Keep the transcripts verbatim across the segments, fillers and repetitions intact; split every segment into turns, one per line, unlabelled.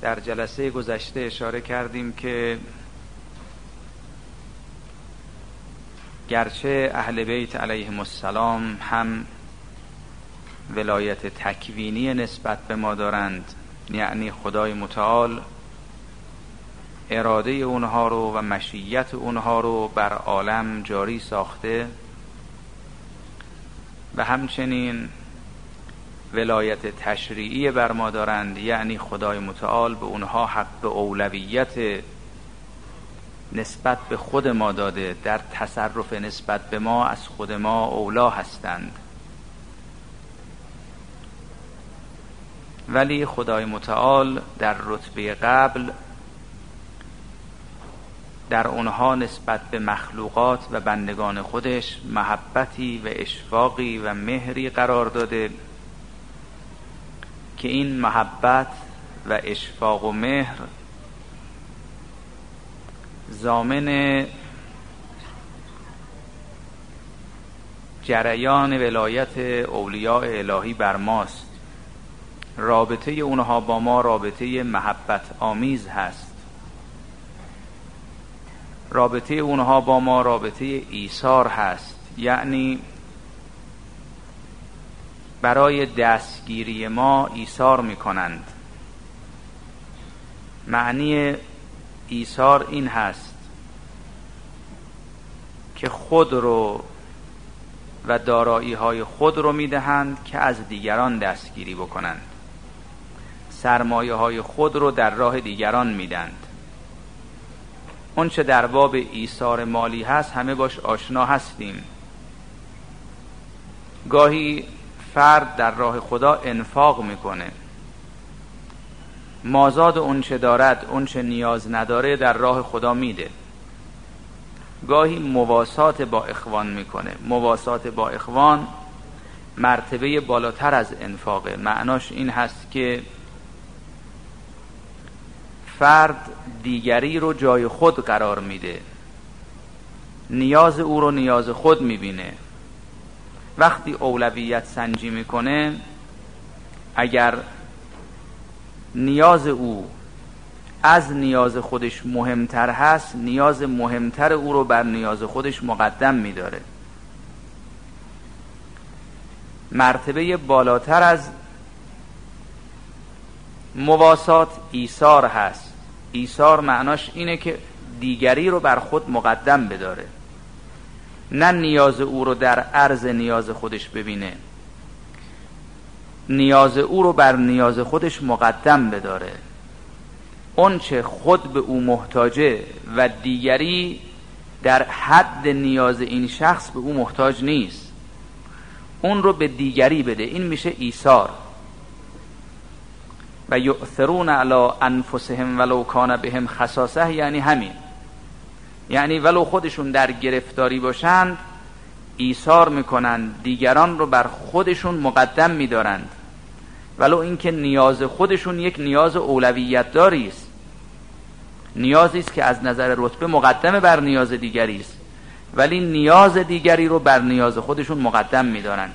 در جلسه گذشته اشاره کردیم که گرچه اهل بیت علیهم السلام هم ولایت تکوینی نسبت به ما دارند، یعنی خدای متعال اراده اونها رو و مشیت اونها رو بر عالم جاری ساخته و همچنین ولایت تشریعی بر ما دارند، یعنی خدای متعال به اونها حق اولویت نسبت به خود ما داده، در تصرف نسبت به ما از خود ما اولا هستند. ولی خدای متعال در رتبه قبل در اونها نسبت به مخلوقات و بندگان خودش محبتی و اشفاقی و مهری قرار داده که این محبت و اشفاق و مهر ضامن جریان ولایت اولیاء الهی بر ماست. رابطه اونها با ما رابطه محبت آمیز هست. رابطه اونها با ما رابطه ایثار هست، یعنی برای دستگیری ما ایثار میکنند. معنی ایثار این هست که خود رو و دارایی های خود رو میدهند که از دیگران دستگیری بکنند. سرمایه های خود رو در راه دیگران میدند. اون چه در باب ایثار مالی هست همه باش آشنا هستیم. گاهی فرد در راه خدا انفاق میکنه، مازاد اون چه دارد اون چه نیاز نداره در راه خدا میده. گاهی مواسات با اخوان میکنه. مواسات با اخوان مرتبه بالاتر از انفاقه. معناش این هست که فرد دیگری رو جای خود قرار میده، نیاز او رو نیاز خود میبینه. وقتی اولویت سنجی میکنه، اگر نیاز او از نیاز خودش مهمتر هست، نیاز مهمتر او رو بر نیاز خودش مقدم میداره. مرتبه بالاتر از مواسات ایثار هست. ایثار معناش اینه که دیگری رو بر خود مقدم بداره، نه نیاز او رو در عرض نیاز خودش ببینه، نیاز او رو بر نیاز خودش مقدم بداره. اون چه خود به او محتاجه و دیگری در حد نیاز این شخص به او محتاج نیست، اون رو به دیگری بده. این میشه ایثار. و یؤثرون علی انفسهم ولو کان بهم خصاصه، یعنی همین، یعنی ولو خودشون در گرفتاری باشند ایثار میکنند، دیگران رو بر خودشون مقدم میدارند، ولو اینکه نیاز خودشون یک نیاز اولویت داری است، نیازی است که از نظر رتبه مقدم بر نیاز دیگری است، ولی نیاز دیگری رو بر نیاز خودشون مقدم میدارند.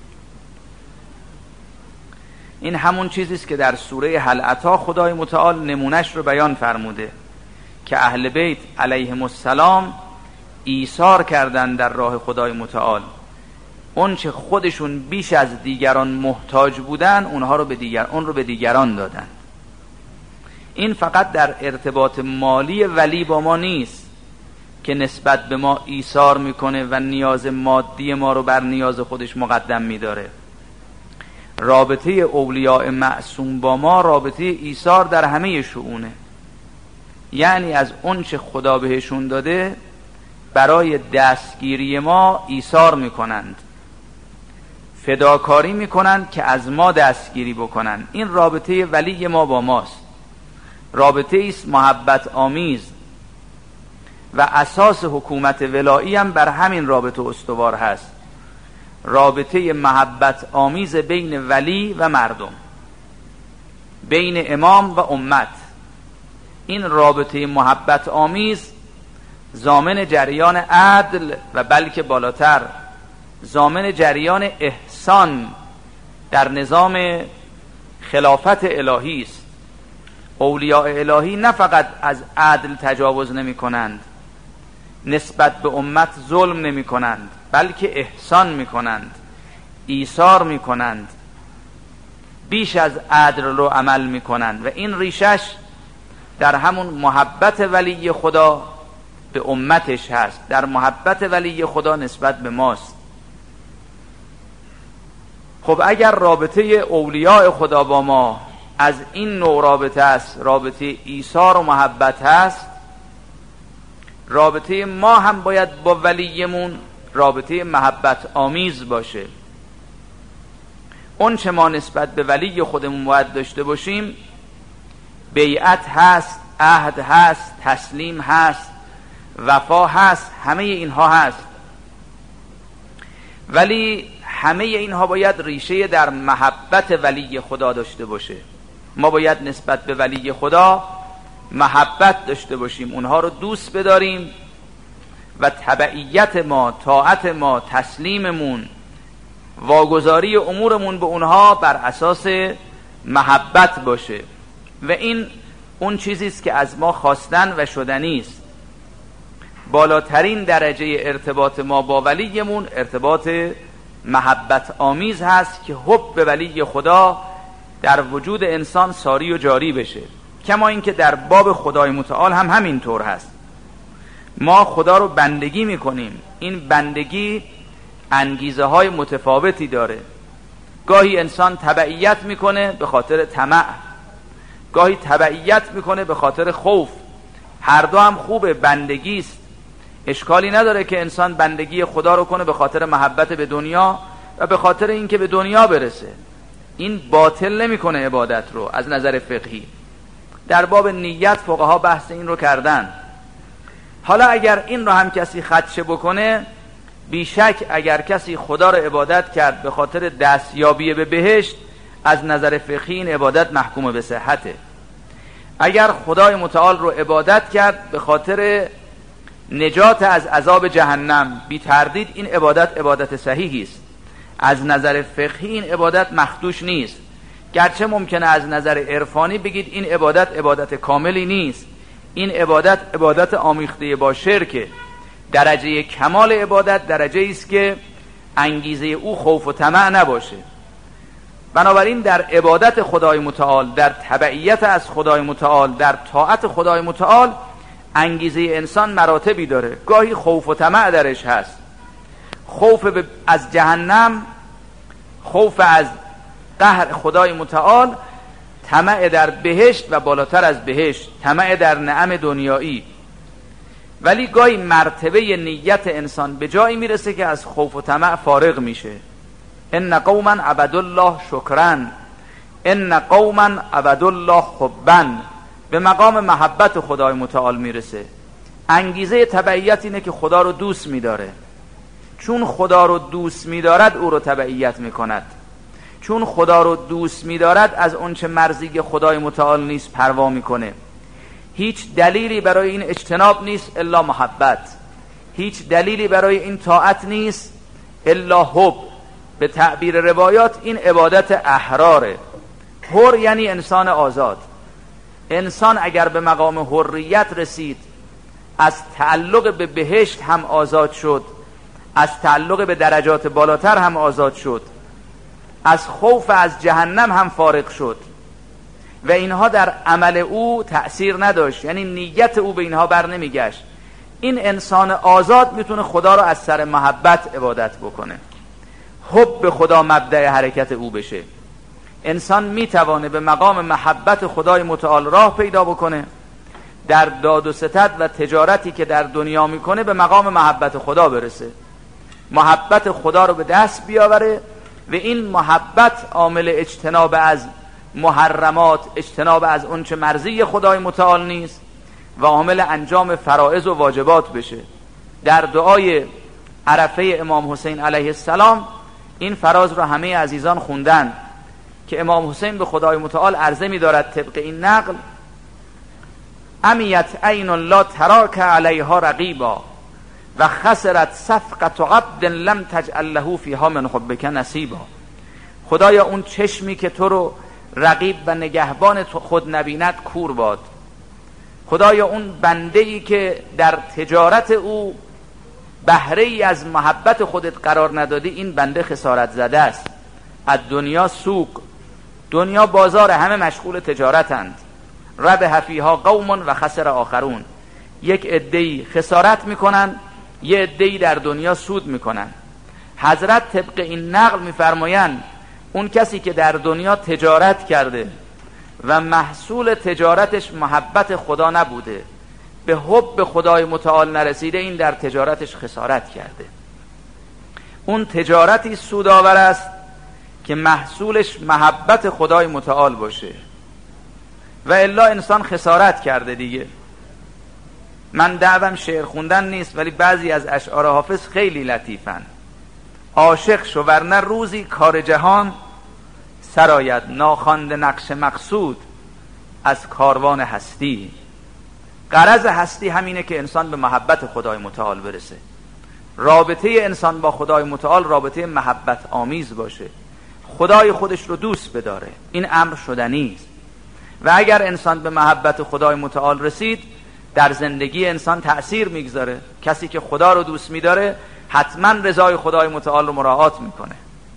این همون چیزی است که در سوره هل اتی خدای متعال نمونش رو بیان فرموده که اهل بیت علیهم السلام ایثار کردن در راه خدای متعال. اون چه خودشون بیش از دیگران محتاج بودن اونها رو به دیگر اون رو به دیگران دادن. این فقط در ارتباط مالی ولی با ما نیست که نسبت به ما ایثار میکنه و نیاز مادی ما رو بر نیاز خودش مقدم میداره. رابطه اولیاء معصوم با ما رابطه ایثار در همه شؤونه، یعنی از اون چه خدا بهشون داده برای دستگیری ما ایثار میکنند، فداکاری میکنند که از ما دستگیری بکنند. این رابطه ولی ما با ماست، رابطه است محبت آمیز و اساس حکومت ولایی هم بر همین رابطه استوار هست. رابطه محبت آمیز بین ولی و مردم، بین امام و امت. این رابطه محبت آمیز ضامن جریان عدل و بلکه بالاتر ضامن جریان احسان در نظام خلافت الهی است. اولیاء الهی نه فقط از عدل تجاوز نمی کنند، نسبت به امت ظلم نمی کنند، بلکه احسان می کنند، ایثار می کنند، بیش از عدل رو عمل می کنند و این ریشش در همون محبت ولی خدا به امتش هست، در محبت ولی خدا نسبت به ماست. خب اگر رابطه اولیاء خدا با ما از این نوع رابطه است، رابطه ایثار و محبت هست، رابطه ما هم باید با ولیمون رابطه محبت آمیز باشه. اون چه ما نسبت به ولی خودمون باید داشته باشیم بیعت هست، عهد هست، تسلیم هست، وفا هست، همه اینها هست، ولی همه اینها باید ریشه در محبت ولی خدا داشته باشه. ما باید نسبت به ولی خدا محبت داشته باشیم، اونها رو دوست بداریم و تبعیت ما، طاعت ما، تسلیممون، واگذاری امورمون به اونها بر اساس محبت باشه و این اون چیزی است که از ما خواستن و شدنی است. بالاترین درجه ارتباط ما با ولیمون ارتباط محبت آمیز هست که حب به ولی خدا در وجود انسان ساری و جاری بشه. کما اینکه در باب خدای متعال هم همین طور هست. ما خدا رو بندگی میکنیم، این بندگی انگیزه های متفاوتی داره. گاهی انسان تبعیت میکنه به خاطر طمع، گاهی تبعیت میکنه به خاطر خوف. هر دو هم خوبه، بندگی است. اشکالی نداره که انسان بندگی خدا رو کنه به خاطر محبت به دنیا و به خاطر اینکه به دنیا برسه. این باطل نمیکنه عبادت رو از نظر فقهی. در باب نیت فقها بحث این رو کردن. حالا اگر این رو هم کسی خدشه بکنه، بیشک اگر کسی خدا رو عبادت کرد به خاطر دستیابی به بهشت، از نظر فقهی این عبادت محکوم به صحته. اگر خدای متعال رو عبادت کرد به خاطر نجات از عذاب جهنم، بی تردید این عبادت عبادت صحیحی است. از نظر فقهی این عبادت مخدوش نیست، گرچه ممکنه از نظر عرفانی بگید این عبادت عبادت کاملی نیست، این عبادت عبادت آمیخته با شرکه. درجه کمال عبادت درجه است که انگیزه او خوف و طمع نباشه. بنابراین در عبادت خدای متعال، در تبعیت از خدای متعال، در طاعت خدای متعال انگیزه انسان مراتبی داره. گاهی خوف و طمع درش هست، خوف از جهنم، خوف از قهر خدای متعال، طمع در بهشت و بالاتر از بهشت طمع در نعم دنیایی. ولی گاهی مرتبه نیت انسان به جایی میرسه که از خوف و طمع فارغ میشه. ان قوما عبدوا الله شکرا، ان قوما عبدوا الله حبا، به مقام محبت خدای متعال میرسه. انگیزه تبعیت اینه که خدا رو دوست میداره، چون خدا رو دوست میدارد او رو تبعیت میکند، چون خدا رو دوست میدارد از اون چه مرضی خدای متعال نیست پروا میکنه. هیچ دلیلی برای این اجتناب نیست الا محبت، هیچ دلیلی برای این طاعت نیست الا حب. به تعبیر روایات این عبادت احراره. حر یعنی انسان آزاد. انسان اگر به مقام حریت رسید، از تعلق به بهشت هم آزاد شد، از تعلق به درجات بالاتر هم آزاد شد، از خوف از جهنم هم فارغ شد و اینها در عمل او تأثیر نداشت، یعنی نیت او به اینها بر نمیگشت. این انسان آزاد میتونه خدا رو از سر محبت عبادت بکنه، حب به خدا مبدأ حرکت او بشه. انسان میتوانه به مقام محبت خدای متعال راه پیدا بکنه، در داد و ستد و تجارتی که در دنیا میکنه به مقام محبت خدا برسه، محبت خدا رو به دست بیاوره و این محبت عامل اجتناب از محرمات، اجتناب از اون چه مرضی خدای متعال نیست و عامل انجام فرائض و واجبات بشه. در دعای عرفه امام حسین علیه السلام این فراز رو همه عزیزان خوندن که امام حسین به خدای متعال عرضه می دارد طبق این نقل: امیت عین لا تراک علیها رقیبا و خسرت صفقة عبد لم تجعل له فیها من حبک نصیبا. خدایا اون چشمی که تو رو رقیب و نگهبان خود نبیند کور باد. خدایا اون بنده‌ای که در تجارت او بهره ای از محبت خودت قرار ندادی، این بنده خسارت زده است. از دنیا سوق، دنیا بازار، همه مشغول تجارتند. ربح فیها قوم و خسر آخرون، یک عده‌ای خسارت میکنن، یه عده‌ای در دنیا سود میکنن. حضرت طبق این نقل میفرمایند اون کسی که در دنیا تجارت کرده و محصول تجارتش محبت خدا نبوده، به حب خدای متعال نرسیده، این در تجارتش خسارت کرده. اون تجارتی سودآور است که محصولش محبت خدای متعال باشه، و الا انسان خسارت کرده دیگه. من دعوام شعر خوندن نیست، ولی بعضی از اشعار حافظ خیلی لطیفن. عاشق شو ورنه روزی کار جهان سرآید، ناخوانده نقش مقصود از کاروان هستی. غرض هستی همینه که انسان به محبت خدای متعال برسه، رابطه انسان با خدای متعال رابطه محبت آمیز باشه، خدای خودش رو دوست بداره. این امر شدنی است، و اگر انسان به محبت خدای متعال رسید، در زندگی انسان تأثیر میگذاره. کسی که خدا رو دوست میداره حتما رضای خدای متعال رو مراعات میکنه.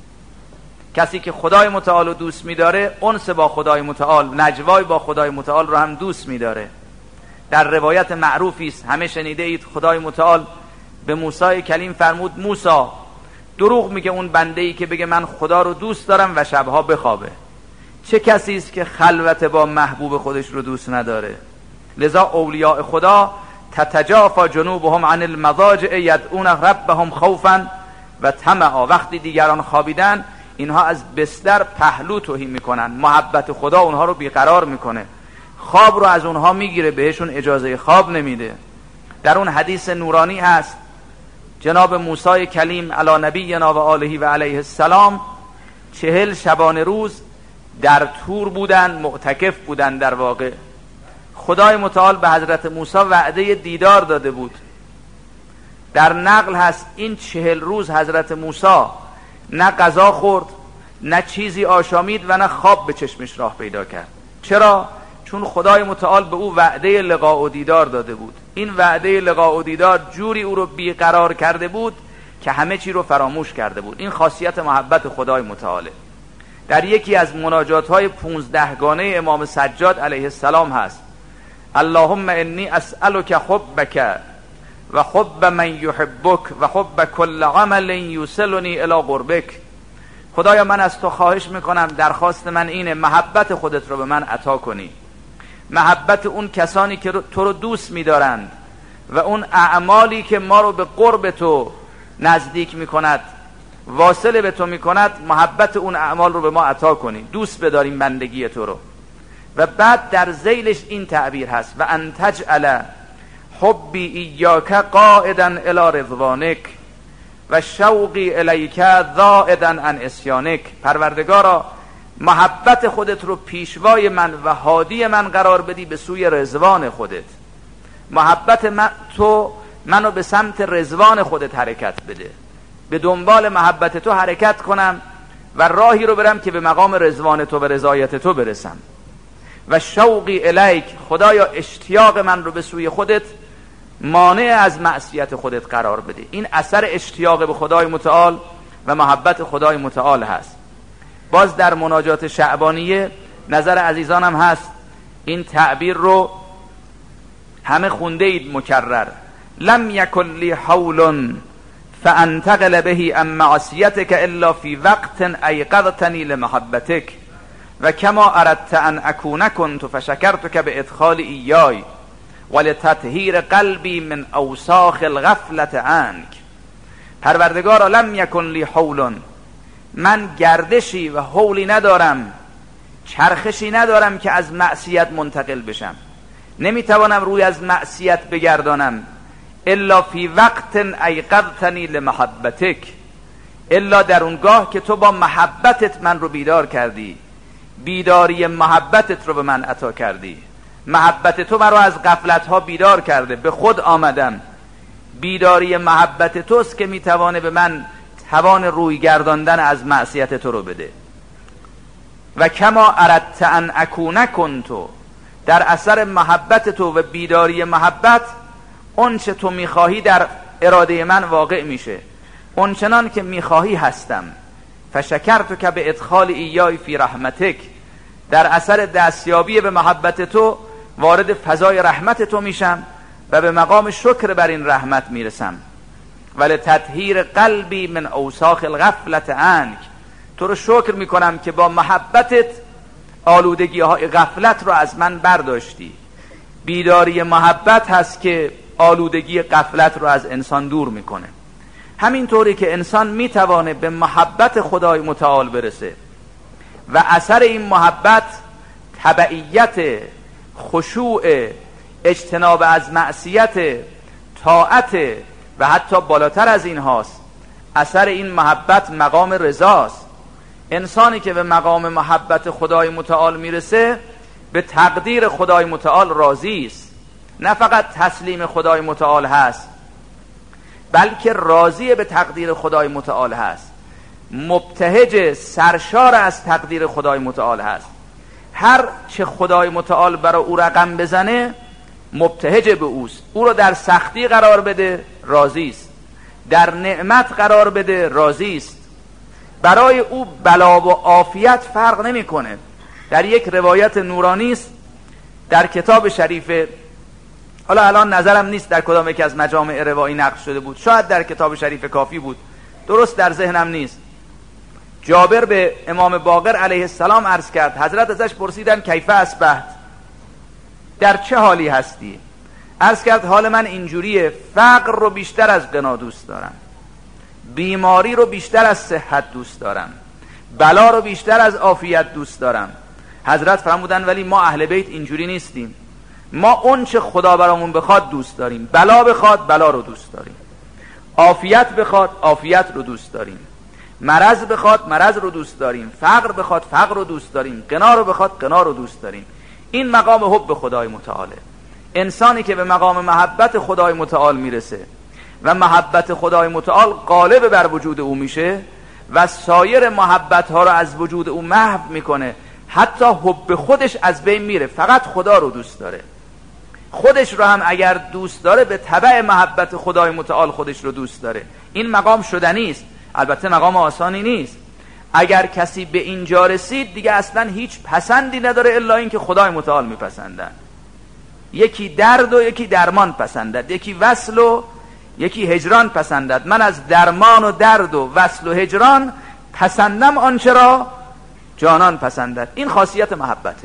کسی که خدای متعال رو دوست میداره انس با خدای متعال، نجوای با خدای متعال رو هم دوست میداره. در روایت معروفی است، همه شنیده اید، خدای متعال به موسی کلیم فرمود موسی دروغ میگه اون بنده ای که بگه من خدا رو دوست دارم و شبها بخوابه. چه کسی است که خلوت با محبوب خودش رو دوست نداره؟ لذا اولیاء خدا تتجافا جنوبهم عن المضاجع یدعون ربهم خوفا و طمعا، وقتی دیگران خوابیدن اینها از بستر پهلو تهی میکنن. محبت خدا اونها رو بیقرار میکنه، خواب رو از اونها میگیره، بهشون اجازه خواب نمیده. در اون حدیث نورانی هست جناب موسی کلیم علی نبینا و آله و علیه السلام چهل شبانه روز در طور بودن، معتکف بودن. در واقع خدای متعال به حضرت موسی وعده دیدار داده بود. در نقل هست این چهل روز حضرت موسی نه غذا خورد، نه چیزی آشامید و نه خواب به چشمش راه پیدا کرد. چرا؟ چون خدای متعال به او وعده لقاء و دیدار داده بود. این وعده لقاء و دیدار جوری او رو بیقرار کرده بود که همه چی رو فراموش کرده بود. این خاصیت محبت خدای متعاله. در یکی از مناجات های پونزده گانه امام سجاد علیه السلام هست اللهم انی اسألک حبک و حب من یحبک و حب کل عمل یوصلنی الی قربک. خدایا من از تو خواهش میکنم، درخواست من اینه محبت خودت رو به من عطا کنی، محبت اون کسانی که تو رو دوست میدارند و اون اعمالی که ما رو به قرب تو نزدیک میکند، واصل به تو میکند، محبت اون اعمال رو به ما عطا کنی، دوست بداریم بندگی تو رو. و بعد در ذیلش این تعبیر هست و ان تجعل حبی ایاک قائدا الی رضوانک و شوقی الیک ذائدا عن عصیانک. پروردگارا محبت خودت رو پیشوای من و هادی من قرار بدی به سوی رضوان خودت. محبت من تو منو به سمت رضوان خودت حرکت بده، به دنبال محبت تو حرکت کنم و راهی رو برم که به مقام رضوان تو و رضایت تو برسم. و شوقی الیک، خدایا اشتیاق من رو به سوی خودت مانع از معصیت خودت قرار بده. این اثر اشتیاق به خدای متعال و محبت خدای متعال هست. باز در مناجات شعبانیه نظر عزیزانم هست این تعبیر رو همه خونده اید مکرر. لم یکن لی حول فانتقل به عن معصیتک الا فی وقت ایقظتنی لمحبتک و کما اردت ان اکون کنت فشکرتک به ادخال ایای ولتطهیر قلبی من اوساخ الغفلت عنک. پروردگارا لم یکن لی حول، من گردشی و حولی ندارم، چرخشی ندارم که از معصیت منتقل بشم، نمیتوانم روی از معصیت بگردانم. الا فی وقت ایقظتنی لمحبتک، الا در اونگاه که تو با محبتت من رو بیدار کردی، بیداری محبتت رو به من عطا کردی. محبت تو من رو از غفلت ها بیدار کرده، به خود آمدم. بیداری محبت توست که میتوانه به من توان روی گرداندن از معصیت تو رو بده. و کما اردت ان اکون کنتو، در اثر محبت تو و بیداری محبت اون چه تو میخواهی در اراده من واقع میشه، اون چنان که میخواهی هستم. فشکرتک به ادخال ایای فی رحمتک، در اثر دستیابی به محبت تو وارد فضای رحمت تو میشم و به مقام شکر بر این رحمت میرسم. ولی تطهیر قلبی من اوساخ الغفلت عنک، تو رو شکر میکنم که با محبتت آلودگی های غفلت رو از من برداشتی. بیداری محبت هست که آلودگی غفلت رو از انسان دور میکنه. همینطوری که انسان میتوانه به محبت خدای متعال برسه و اثر این محبت تبعیت، خشوع، اجتناب از معصیت، طاعت و حتی بالاتر از این هاست. اثر این محبت مقام رضاست. انسانی که به مقام محبت خدای متعال میرسه به تقدیر خدای متعال راضی است. نه فقط تسلیم خدای متعال هست، بلکه راضی به تقدیر خدای متعال هست، مبتهج، سرشار از تقدیر خدای متعال هست. هر چه خدای متعال برای او رقم بزنه مبتهج به اوست. او رو در سختی قرار بده راضی است، در نعمت قرار بده راضی است. برای او بلا و عافیت فرق نمیکنه. در یک روایت نورانی است در کتاب شریف، حالا الان نظرم نیست در کدام یکی از مجامع روایی نقل شده بود، شاید در کتاب شریف کافی بود، درست در ذهنم نیست. جابر به امام باقر علیه السلام عرض کرد، حضرت ازش پرسیدن کیف اصبحت، در چه حالی هستی؟ عرض کرد حال من اینجوریه، فقر رو بیشتر از غنا دوست دارم، بیماری رو بیشتر از صحت دوست دارم، بلا رو بیشتر از عافیت دوست دارم. حضرت فرمودن ولی ما اهل بیت اینجوری نیستیم، ما اون چه خدا برامون بخواد دوست داریم. بلا بخواد بلا رو دوست داریم، عافیت بخواد عافیت رو دوست داریم، مرض بخواد مرض رو دوست داریم، فقر بخواد فقر رو دوست داریم، غنا رو بخواد غنا رو دوست داریم. این مقام حب خدای متعاله. انسانی که به مقام محبت خدای متعال میرسه و محبت خدای متعال غالب بر وجود او میشه و سایر محبت ها رو از وجود او محو میکنه، حتی حب خودش از بین میره، فقط خدا رو دوست داره. خودش رو هم اگر دوست داره به تبع محبت خدای متعال خودش رو دوست داره. این مقام شدنی است، البته مقام آسانی نیست. اگر کسی به اینجا رسید دیگه اصلا هیچ پسندی نداره الا این که خدای متعال میپسندن. یکی درد و یکی درمان پسندد، یکی وصل و یکی هجران پسندد. من از درمان و درد و وصل و هجران پسندم آنچه را جانان پسندد. این خاصیت محبته.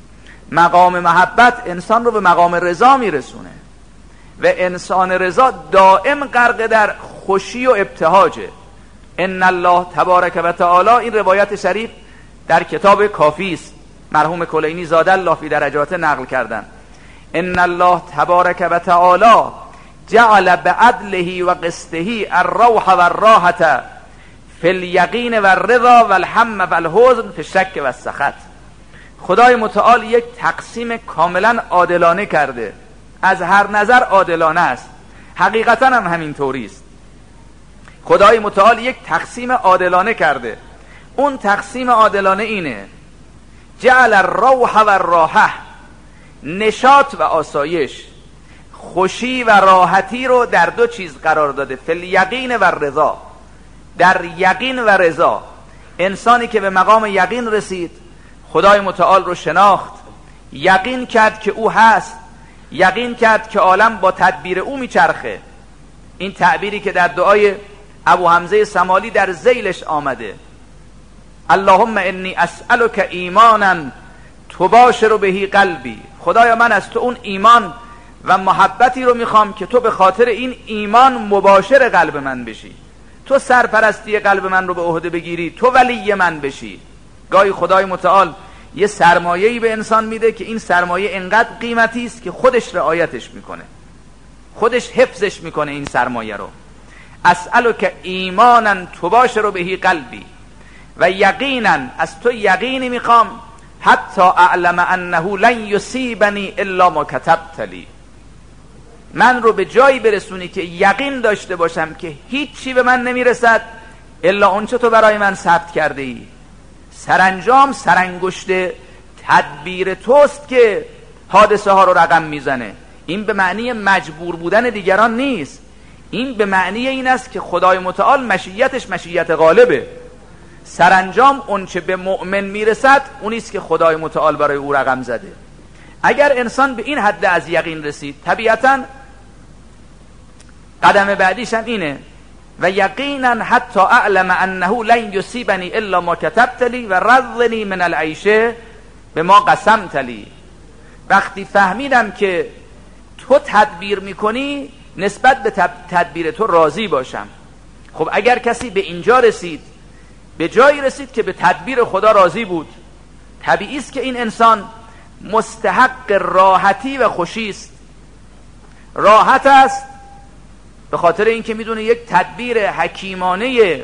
مقام محبت انسان رو به مقام رضا میرسونه و انسان رضا دائم غرق در خوشی و ابتهاجه. ان الله تبارک و تعالی، این روایت شریف در کتاب کافی است، مرحوم کلینی زاده الله فی درجات نقل کردن. ان الله تبارک و تعالی جعل بعدله و قسطه الروح و الراحة فی الیقین و الرضا و الهم و الحزن فی الشک و السخط. خدای متعال یک تقسیم کاملا عادلانه کرده، از هر نظر عادلانه است، حقیقتا هم همین طوری است. خدای متعال یک تقسیم عادلانه کرده. اون تقسیم عادلانه اینه: جعل الروح و الراحة، نشاط و آسایش، خوشی و راحتی رو در دو چیز قرار داده، فی الیقین و الرضا، در یقین و رضا. انسانی که به مقام یقین رسید، خدای متعال رو شناخت، یقین کرد که او هست، یقین کرد که عالم با تدبیر او میچرخه. این تعبیری که در دعای ابو حمزه سمالی در ذیلش آمده: اللهم انی اسألک ایمانا تباشر بهی قلبی، خدایا من از تو اون ایمان و محبتی رو میخوام که تو به خاطر این ایمان مباشر قلب من بشی، تو سرپرستی قلب من رو به عهده بگیری، تو ولی من بشی. گاهی خدای متعال یه سرمایه‌ای به انسان میده که این سرمایه انقدر قیمتی است که خودش رعایتش میکنه، خودش حفظش میکنه این سرمایه رو. اسألک ایمانا تباشر بهی قلبی، و یقینا از تو یقینی میخوام حتی اعلم انه لن یصیبنی الا ما کتبت لی، من رو به جایی برسونی که یقین داشته باشم که هیچی به من نمیرسد الا اونچه تو برای من ثبت کرده ای. سرانجام سرانگشت تدبیر توست که حادثه ها رو رقم میزنه. این به معنی مجبور بودن دیگران نیست، این به معنی این است که خدای متعال مشیتش مشیت غالبه. سرانجام اون چه به مؤمن میرسد اونیست که خدای متعال برای او رقم زده. اگر انسان به این حد از یقین رسید، طبیعتاً قدم بعدیش هم اینه و یقینا حتی اعلم انه لن یصیبنی الا ما کتبت لی و رضنی من العیشه به ما قسمت لی. وقتی فهمیدم که تو تدبیر میکنی نسبت به تدبیر تو راضی باشم. خب اگر کسی به اینجا رسید، به جایی رسید که به تدبیر خدا راضی بود، طبیعی است که این انسان مستحق راحتی و خوشی است. راحت است به خاطر اینکه میدونه یک تدبیر حکیمانه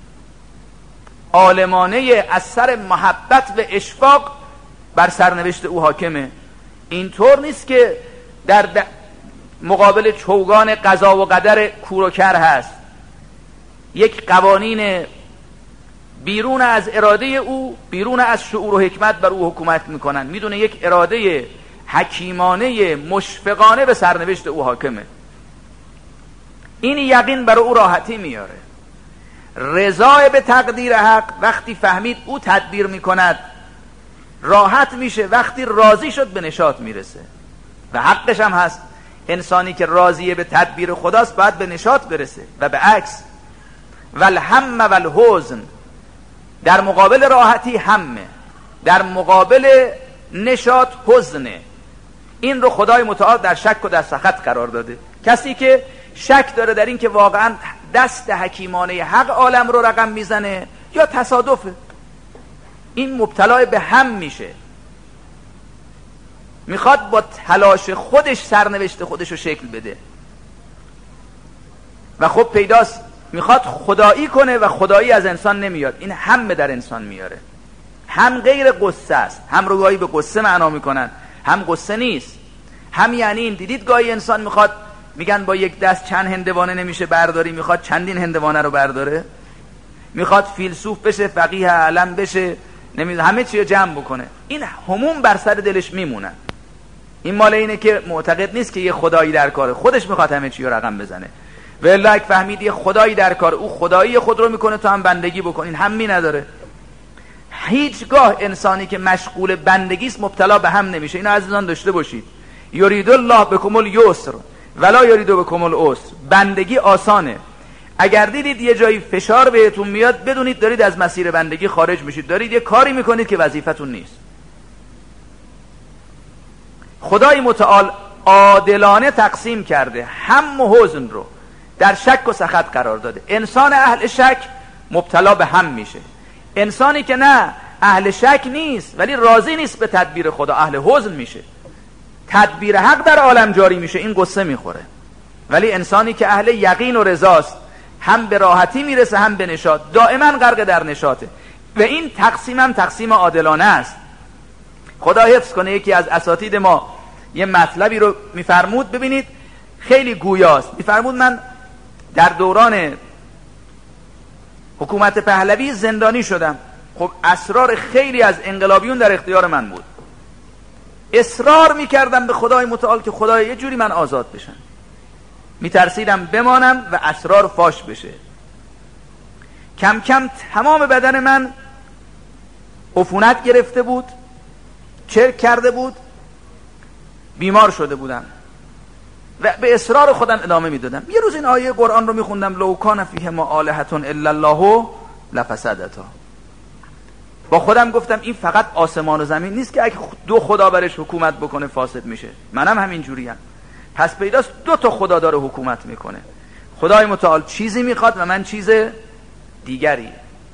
عالمانه از سر محبت و اشفاق بر سرنوشت او حاکمه. اینطور نیست که در مقابل چوگان قضا و قدر کور و کر هست، یک قوانین بیرون از اراده او، بیرون از شعور و حکمت بر او حکومت میکنن. میدونه یک اراده حکیمانه مشفقانه به سرنوشت او حاکمه. این یقین برای او راحتی میاره. رضا به تقدیر حق، وقتی فهمید او تدبیر میکند راحت میشه. وقتی راضی شد به نشاط میرسه و حقش هم هست. انسانی که راضیه به تدبیر خداست باید به نشاط برسه و به عکس. والهم والحزن، در مقابل راحتی همه، در مقابل نشاط حزنه. این رو خدای متعال در شک و در سخط قرار داده. کسی که شک داره در این که واقعا دست حکیمانه حق عالم رو رقم میزنه یا تصادفه، این مبتلا به هم میشه. میخواد با تلاش خودش سرنوشت خودش رو شکل بده و خب پیداست میخواد خدایی کنه و خدایی از انسان نمیاد. این هم در انسان میاره. هم غیر قصه است، هم رو گاهی به قصه معنا میکنن، هم قصه نیست. هم یعنی این دیدید گاهی انسان میخواد، میگن با یک دست چند هندوانه نمیشه برداری، میخواد چندین هندوانه رو برداره. میخواد فیلسوف بشه، فقیه علم بشه، نمیدونم همه چی رو جمع بکنه. این هموم بر سر دلش میمونن. این مال اینه که معتقد نیست که یه خدایی در کاره، خودش میخواد همه چی رو رقم بزنه. والله فهمید یه خدایی در کار، او خدایی خود رو میکنه تو هم بندگی بکن. این همی نداره. هیچگاه انسانی که مشغول بندگی است مبتلا به هم نمیشه. اینو عزیزان داشته باشید. یرید الله بکم الیسر ولا یرید بکم العسر. بندگی آسانه. اگر دیدید یه جایی فشار بهتون میاد، بدونید دارید از مسیر بندگی خارج میشید، دارید یه کاری میکنید که وظیفتون نیست. خدای متعال عادلانه تقسیم کرده هم و حزن رو، در شک و سخط قرار داده. انسان اهل شک مبتلا به هم میشه. انسانی که نه اهل شک نیست ولی راضی نیست به تدبیر خدا، اهل حزن میشه. تدبیر حق در عالم جاری میشه، این قصه میخوره. ولی انسانی که اهل یقین و رضاست، هم به راحتی میرسه هم به نشاط، دائما غرق در نشاطه. و این تقسیم هم تقسیم عادلانه است. خدا حفظ کنه. یکی از اساتید ما یه مطلبی رو میفرمود، ببینید خیلی گویاست. میفرمود من در دوران حکومت پهلوی زندانی شدم. خب اسرار خیلی از انقلابیون در اختیار من بود. اصرار میکردم به خدای متعال که خدای یه جوری من آزاد بشم. میترسیدم بمانم و اسرار فاش بشه. کم کم تمام بدن من عفونت گرفته بود، چرک کرده بود، بیمار شده بودم و به اصرار خودم ادامه میدادم. یه روز این آیه قرآن رو میخوندم، لو کان فیهما آلهة الا الله لفسدتا. با خودم گفتم این فقط آسمان و زمین نیست که اگه دو خدا برش حکومت بکنه فاسد میشه. منم همین جوریم. پس پیداست دو تا خدا داره حکومت میکنه. خدای متعال چیزی میخواد و من چیز دیگری.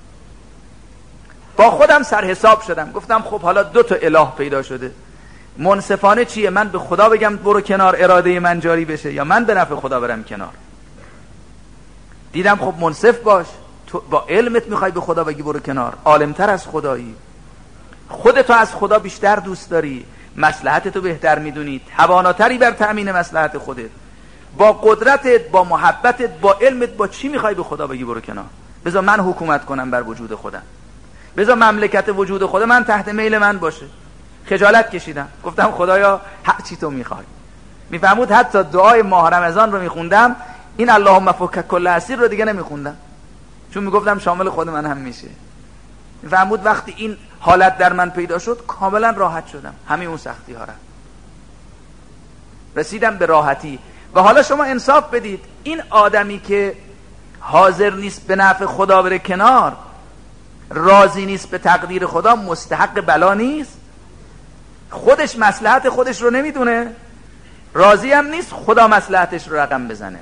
با خودم سر حساب شدم، گفتم خب حالا دو تا اله پیدا شده، منصفانه چیه؟ من به خدا بگم برو کنار اراده من جاری بشه یا من به نفع خدا برم کنار؟ دیدم خب منصف باش، تو با علمت میخوای به خدا بگی برو کنار، عالمتر از خدایی، خودتو از خدا بیشتر دوست داری، مصلحتتو بهتر میدونی، تواناتری بر تأمین مصلحت خودت، با قدرتت، با محبتت، با علمت، با چی میخوای به خدا بگی برو کنار؟ بذار من حکومت کنم بر وجود خودم. بذار مملکت وجود خود من تحت میل من باشه. خجالت کشیدم، گفتم خدایا هر چی تو میخوای. میفهمود حتی دعای ماه رمضان رو میخوندم، این اللهم فک کل اسیر رو دیگه نمیخوندم، چون میگفتم شامل خود من هم میشه. میفهمود وقتی این حالت در من پیدا شد کاملا راحت شدم، همین اون سختی ها را رسیدم به راحتی. و حالا شما انصاف بدید، این آدمی که حاضر نیست به نفع خدا بره کنار، راضی نیست به تقدیر خدا، مستحق بلا نیست؟ خودش مصلحت خودش رو نمیدونه، راضی هم نیست خدا مصلحتش رو رقم بزنه.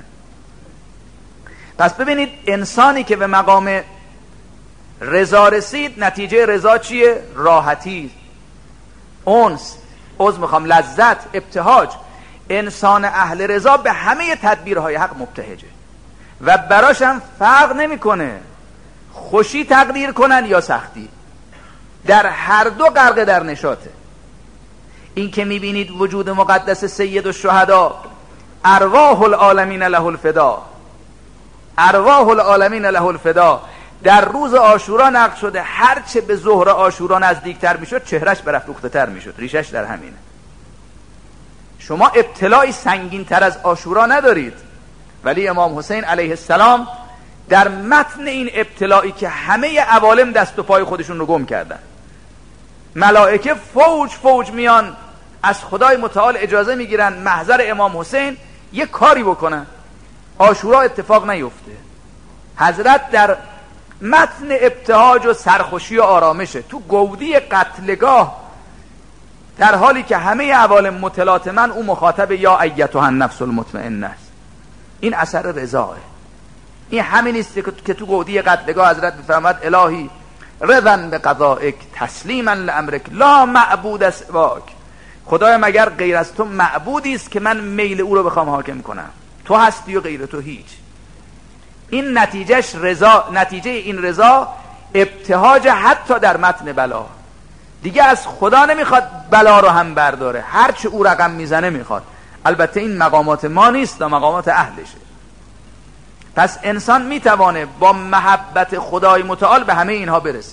پس ببینید انسانی که به مقام رضا رسید، نتیجه رضا چیه؟ راحتی، انس، عذر میخوام لذت، ابتهاج. انسان اهل رضا به همه تدبیرهای حق مبتهجه و براش هم فرق نمیکنه خوشی تقدیر کنن یا سختی، در هر دو غرق در نشاطه. این که میبینید وجود مقدس سید الشهدا، ارواح العالمین له الفدا، ارواح العالمین له الفدا، در روز عاشورا نقل شده هرچه به ظهر عاشورا نزدیکتر میشد چهرش برافروخته تر میشد، ریشش در همینه. شما ابتلای سنگین تر از عاشورا ندارید، ولی امام حسین علیه السلام در متن این ابتلایی که همه عوالم دست و پای خودشون رو گم کردن، ملائکه فوج فوج میان از خدای متعال اجازه میگیرن محضر امام حسین یه کاری بکنن، عاشورا اتفاق نیفته. حضرت در متن ابتهاج و سرخوشی و آرامشه، تو گودی قتلگاه، در حالی که همه عوالم متلاطمن، او مخاطب یا ایتها النفس المطمئنه است. این اثر رضاه. این همین است که تو گودی قتلگاه حضرت میفرماد الهی رضن به قضائک تسلیما لامرک لا معبود سواک. خدای مگر غیر از تو معبودی است که من میل او رو بخوام حاکم کنم؟ تو هستی و غیر تو هیچ. این نتیجهش رضا، نتیجه این رضا ابتهاج حتی در متن بلا. دیگه از خدا نمیخواد بلا رو هم برداره، هرچه او رقم میزنه میخواد. البته این مقامات ما نیست، مقامات اهلشه. پس انسان میتوانه با محبت خدای متعال به همه اینها برسه.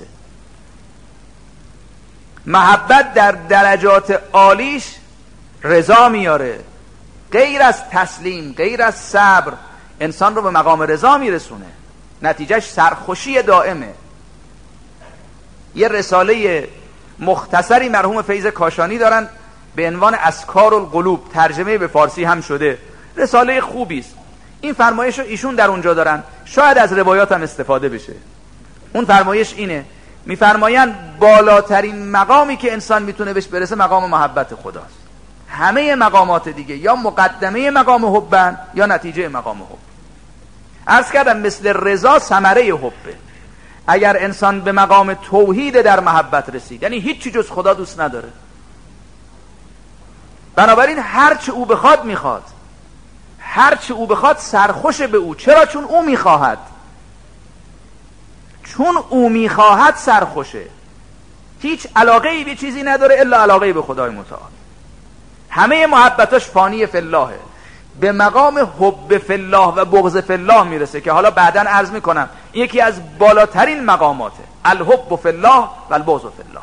محبت در درجات عالیش رضا میاره، غیر از تسلیم، غیر از صبر، انسان رو به مقام رضا میرسونه، نتیجهش سرخوشی دائمه. یه رساله مختصری مرحوم فیض کاشانی دارن به عنوان اذکار القلوب، ترجمه به فارسی هم شده، رساله خوبی است. این فرمایش رو ایشون در اونجا دارن، شاید از روایات هم استفاده بشه. اون فرمایش اینه، میفرمایند بالاترین مقامی که انسان میتونه بهش برسه مقام محبت خداست. همه مقامات دیگه یا مقدمه مقام حبن یا نتیجه مقام حب. عرض کردم مثل رضا ثمره حبه. اگر انسان به مقام توحید در محبت رسید، یعنی هیچی جز خدا دوست نداره، بنابراین هرچه او بخواد میخواد، هرچه او بخواد سرخوش به او. چرا؟ چون او میخواهد، چون او میخواهد سرخوشه. هیچ علاقه ای به چیزی نداره الا علاقه به خدای متعال. همه محبتاش فانی فی اللهه، به مقام حب فی الله و بغض فی الله میرسه که حالا بعداً عرض میکنم یکی از بالاترین مقاماته، الحب فی الله و البغض فی الله.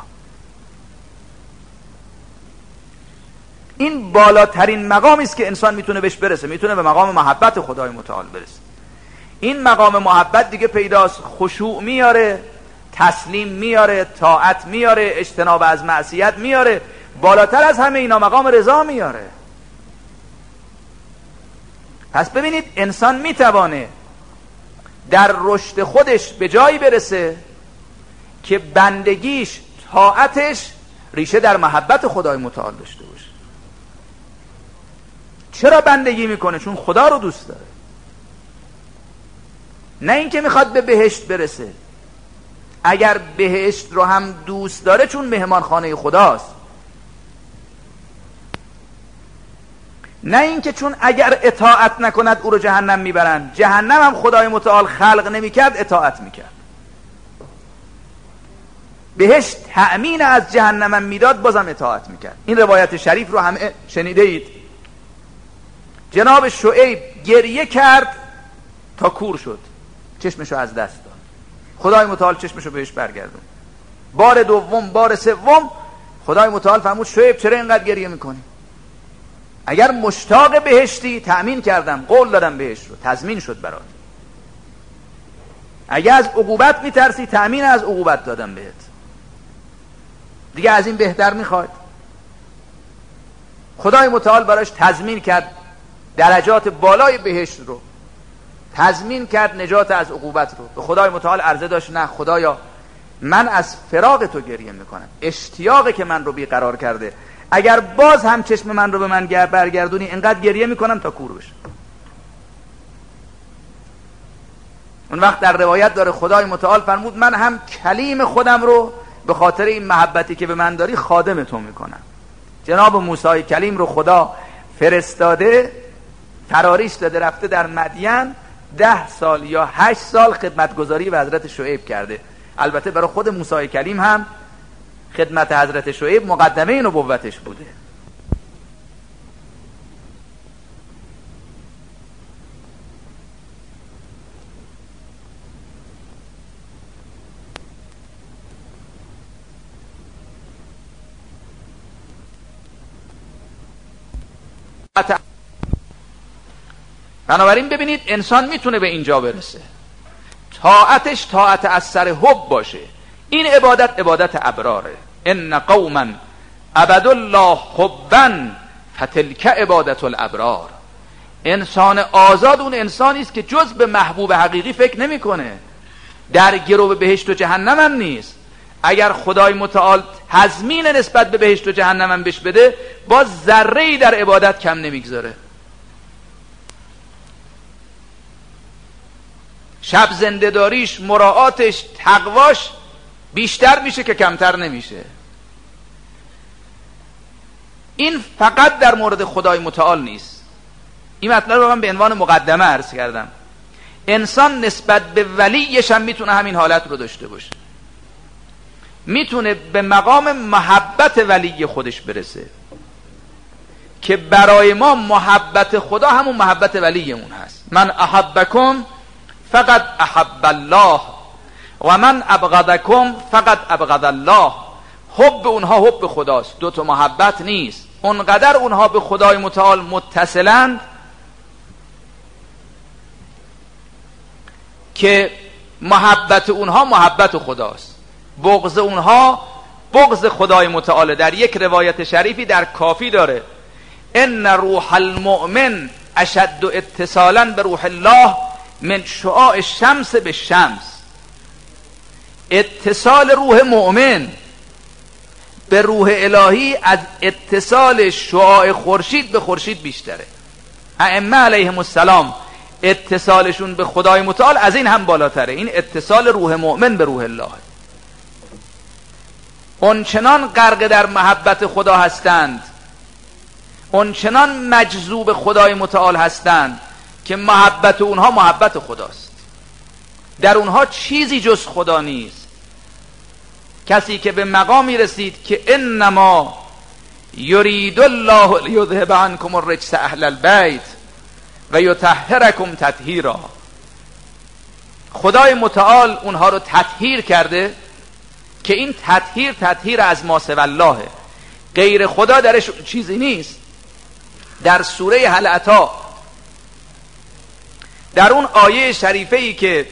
این بالاترین مقامی است که انسان میتونه بهش برسه، میتونه به مقام محبت خدای متعال برسه. این مقام محبت دیگه پیداست، خشوع میاره، تسلیم میاره، طاعت میاره، اجتناب از معصیت میاره، بالاتر از همه اینا مقام رضا میاره. پس ببینید انسان میتوانه در رشد خودش به جایی برسه که بندگیش، طاعتش ریشه در محبت خدای متعال داشته باشه. چرا بندگی میکنه؟ چون خدا رو دوست داره، نه اینکه میخواد به بهشت برسه. اگر بهشت رو هم دوست داره چون مهمان خانه خداست، نه اینکه چون اگر اطاعت نکند او رو جهنم میبرن. جهنم هم خدای متعال خلق نمیکرد، اطاعت میکرد. بهشت تأمین از جهنم هم میداد، بازم اطاعت میکرد. این روایت شریف رو همه شنیده اید. جناب شعیب گریه کرد تا کور شد، چشمشو از دست داد. خدای متعال چشمشو بهش برگردون. بار دوم، بار سوم خدای متعال فرمود شعیب چرا اینقدر گریه میکنی؟ اگر مشتاق بهشتی تأمین کردم، قول دادم بهشت رو، تضمین شد برات. اگر از عقوبت میترسی تأمین از عقوبت دادم بهت. دیگه از این بهتر میخواد؟ خدای متعال براش تضمین کرد درجات بالای بهشت رو، تضمین کرد نجات از عقوبت رو. به خدای متعال عرضه داشت نه خدایا من از فراق تو گریه میکنم، اشتیاقی که من رو بیقرار کرده، اگر باز هم چشم من رو به من برگردونی اینقدر گریه میکنم تا کور بشه. اون وقت در روایت داره خدای متعال فرمود من هم کلیم خودم رو به خاطر این محبتی که به من داری خادم تو میکنم. جناب موسی کلیم رو خدا فرستاده، تراریش داده، رفته در مدین ده سال یا هشت سال خدمتگزاری به حضرت شعیب کرده. البته برای خود موسی کلیم هم خدمت حضرت شعیب مقدمه نبوتش بوده. بنابراین ببینید انسان میتونه به اینجا برسه، طاعتش طاعت از سر حب باشه. این عبادت عبادت ابراره. ان قوما عبدوا الله حبا فتلک عبادت الابرار. انسان آزاد اون انسانی است که جز به محبوب حقیقی فکر نمیکنه، در گرو بهشت و جهنم هم نیست. اگر خدای متعال تضمین نسبت به بهشت و جهنم هم بهش بده، باز ذره‌ای در عبادت کم نمیگذاره. شب زنده داریش، مراعاتش، تقواش بیشتر میشه که کمتر نمیشه. این فقط در مورد خدای متعال نیست. این مطلب رو من به عنوان مقدمه عرض کردم. انسان نسبت به ولیش هم میتونه همین حالت رو داشته باشه، میتونه به مقام محبت ولی خودش برسه که برای ما محبت خدا همون محبت ولیمون هست. من احبکم فقط احب الله و من ابغضکم فقط ابغض الله. حب اونها حب خداست، دو تا محبت نیست. اونقدر اونها به خدای متعال متصلند که محبت اونها محبت خداست، بغض اونها بغض خدای متعال. در یک روایت شریفی در کافی داره ان روح المؤمن اشد اتصالا به روح الله من شعاع الشمس به شمس. اتصال روح مؤمن به روح الهی از اتصال شعاع خورشید به خورشید بیشتره. ائمه علیهم السلام اتصالشون به خدای متعال از این هم بالاتره. این اتصال روح مؤمن به روح الله. اونچنان غرق در محبت خدا هستند، اونچنان مجذوب خدای متعال هستند که محبت اونها محبت خداست. در اونها چیزی جز خدا نیست. کسی که به مقامی رسید که انما یرید الله لیذهب عنکم الرجس اهل البیت و یطهرکم تطهیرا، خدای متعال اونها رو تطهیر کرده که این تطهیر تطهیر از ما سوی الله، غیر خدا درش چیزی نیست. در سوره هل اتی، در اون آیه شریفه ای که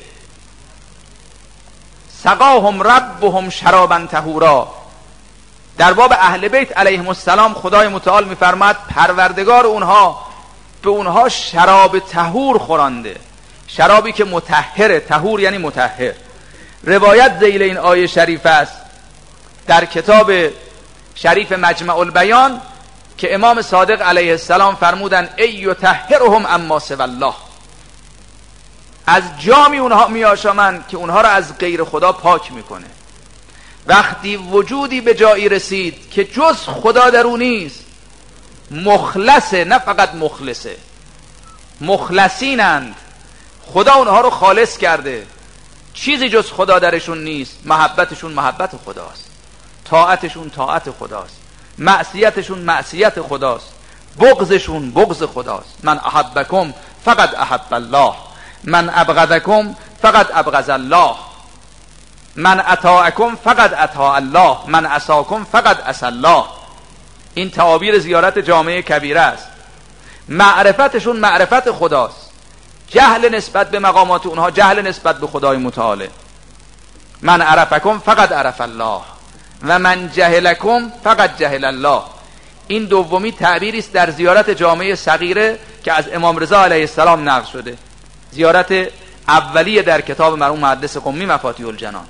سقاهم ربهم شرابا طهورا، در باب اهل بیت علیهم السلام خدای متعال میفرماد پروردگار اونها به اونها شراب طهور خورانده، شرابی که مطهره. طهور یعنی مطهر. روایت ذیل این آیه شریف است در کتاب شریف مجمع البیان که امام صادق علیه السلام فرمودن ای یطهرهم اما سوی الله، از جامی اونها میآشامند که اونها را از غیر خدا پاک میکنه. وقتی وجودی به جایی رسید که جز خدا در اون نیست، مخلصه، نه فقط مخلصه، مخلصینند، خدا اونها رو خالص کرده، چیزی جز خدا درشون نیست، محبتشون محبت خداست، طاعتشون طاعت خداست، معصیتشون معصیت خداست، بغضشون بغض خداست. من احبکم فقط احب الله، من ابغضکم فقط ابغض الله. من اطاعکم فقط اطاع الله، من عصاکم فقط عصی الله. این تعابیر زیارت جامعه کبیره است. معرفتشون معرفت خداست، جهل نسبت به مقامات اونها جهل نسبت به خدای متعال. من عرفکم فقط عرف الله و من جهلکم فقط جهل الله. این دومی تعبیری است در زیارت جامعه صغیره که از امام رضا علیه السلام نقل شده، زیارت اولیه در کتاب مرحوم محدث قمی مفاتیح الجنان.